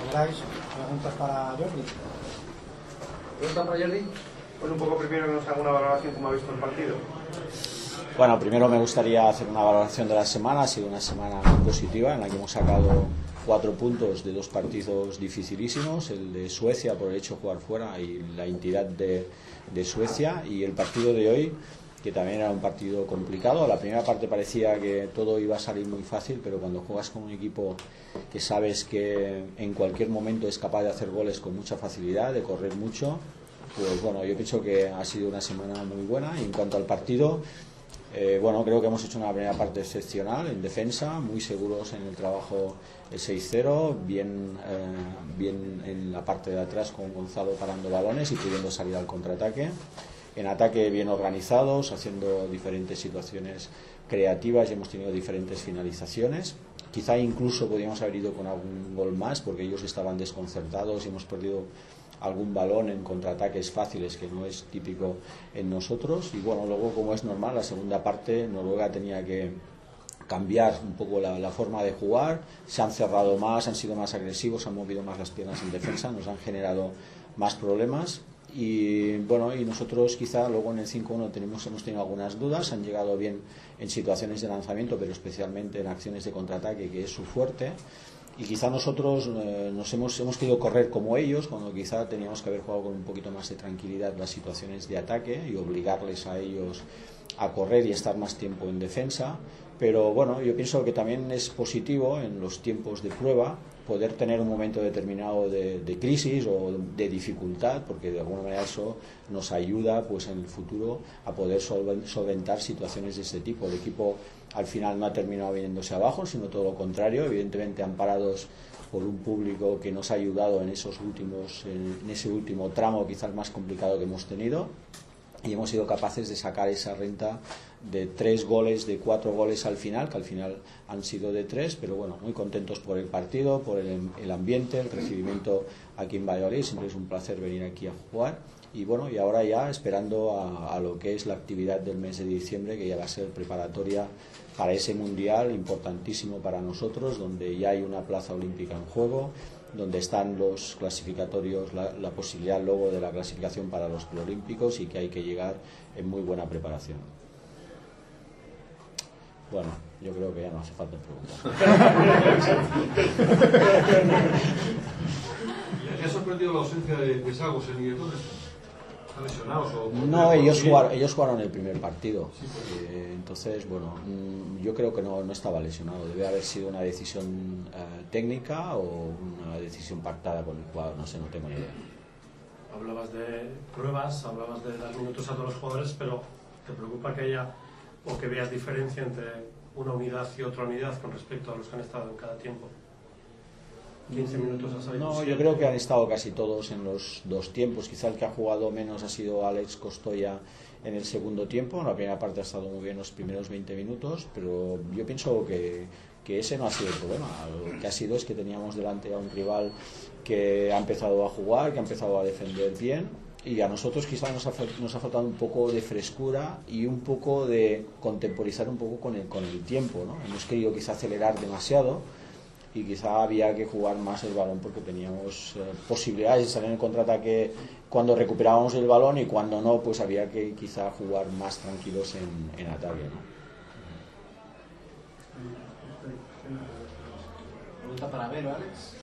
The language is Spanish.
queráis. Preguntas para Jordi. ¿Pregunta para Jordi? Pues un poco primero que nos haga una valoración como ha visto el partido. Bueno, primero me gustaría hacer una valoración de la semana. Ha sido una semana muy positiva en la que hemos sacado 4 puntos de 2 partidos dificilísimos, el de Suecia por el hecho de jugar fuera y la entidad de Suecia, y el partido de hoy, que también era un partido complicado. La primera parte parecía que todo iba a salir muy fácil, pero cuando juegas con un equipo que sabes que en cualquier momento es capaz de hacer goles con mucha facilidad, de correr mucho, pues bueno, yo pienso que ha sido una semana muy buena. Y en cuanto al partido, bueno, creo que hemos hecho una primera parte excepcional en defensa, muy seguros en el trabajo el 6-0, bien en la parte de atrás con Gonzalo parando balones y pudiendo salir al contraataque. En ataque bien organizados, haciendo diferentes situaciones creativas, y hemos tenido diferentes finalizaciones. Quizá incluso podríamos haber ido con algún gol más porque ellos estaban desconcertados y hemos perdido algún balón en contraataques fáciles, que no es típico en nosotros. Y bueno, luego, como es normal, la segunda parte Noruega tenía que cambiar un poco la forma de jugar. Se han cerrado más, han sido más agresivos, han movido más las piernas en defensa, nos han generado más problemas. Y bueno, y nosotros quizá luego en el 5-1 hemos tenido algunas dudas. Han llegado bien en situaciones de lanzamiento, pero especialmente en acciones de contraataque, que es su fuerte. Y quizá nosotros nos hemos querido correr como ellos, cuando quizá teníamos que haber jugado con un poquito más de tranquilidad las situaciones de ataque y obligarles a ellos a correr y estar más tiempo en defensa. Pero bueno, yo pienso que también es positivo en los tiempos de prueba poder tener un momento determinado de crisis o de dificultad, porque de alguna manera eso nos ayuda pues en el futuro a poder solventar situaciones de este tipo. El equipo al final no ha terminado viniéndose abajo, sino todo lo contrario, evidentemente amparados por un público que nos ha ayudado en ese último tramo quizás más complicado que hemos tenido, y hemos sido capaces de sacar esa renta de 3 goles, de 4 goles al final, que al final han sido de 3, pero bueno, muy contentos por el partido, por el ambiente, el recibimiento aquí en Valladolid. Siempre es un placer venir aquí a jugar. Y bueno, y ahora ya esperando a lo que es la actividad del mes de diciembre, que ya va a ser preparatoria para ese mundial importantísimo para nosotros, donde ya hay una plaza olímpica en juego, donde están los clasificatorios, la posibilidad luego de la clasificación para los preolímpicos, y que hay que llegar en muy buena preparación. Bueno, yo creo que ya no hace falta preguntar. ¿Te ha sorprendido la ausencia de Sagos en Iguetones? ¿Están lesionados? No, ellos jugaron el primer partido. Entonces, bueno, yo creo que no estaba lesionado. Debe haber sido una decisión técnica o una decisión pactada con el jugador. No sé, no tengo ni idea. Hablabas de pruebas, hablabas de dar minutos a todos los jugadores, pero ¿te preocupa que haya o que veas diferencia entre una unidad y otra unidad con respecto a los que han estado en cada tiempo? 15 minutos has salido. No, yo creo que han estado casi todos en los 2 tiempos. Quizá el que ha jugado menos ha sido Alex Costoya en el segundo tiempo. En la primera parte ha estado muy bien los primeros 20 minutos, pero yo pienso que ese no ha sido el problema. Lo que ha sido es que teníamos delante a un rival que ha empezado a jugar, que ha empezado a defender bien, y a nosotros quizás nos ha faltado un poco de frescura y un poco de contemporizar un poco con el tiempo, ¿no? Hemos querido quizá acelerar demasiado, y quizá había que jugar más el balón porque teníamos posibilidades de salir en el contraataque cuando recuperábamos el balón, y cuando no, pues había que quizá jugar más tranquilos en ataque, ¿no? Pregunta para Vero, Alex.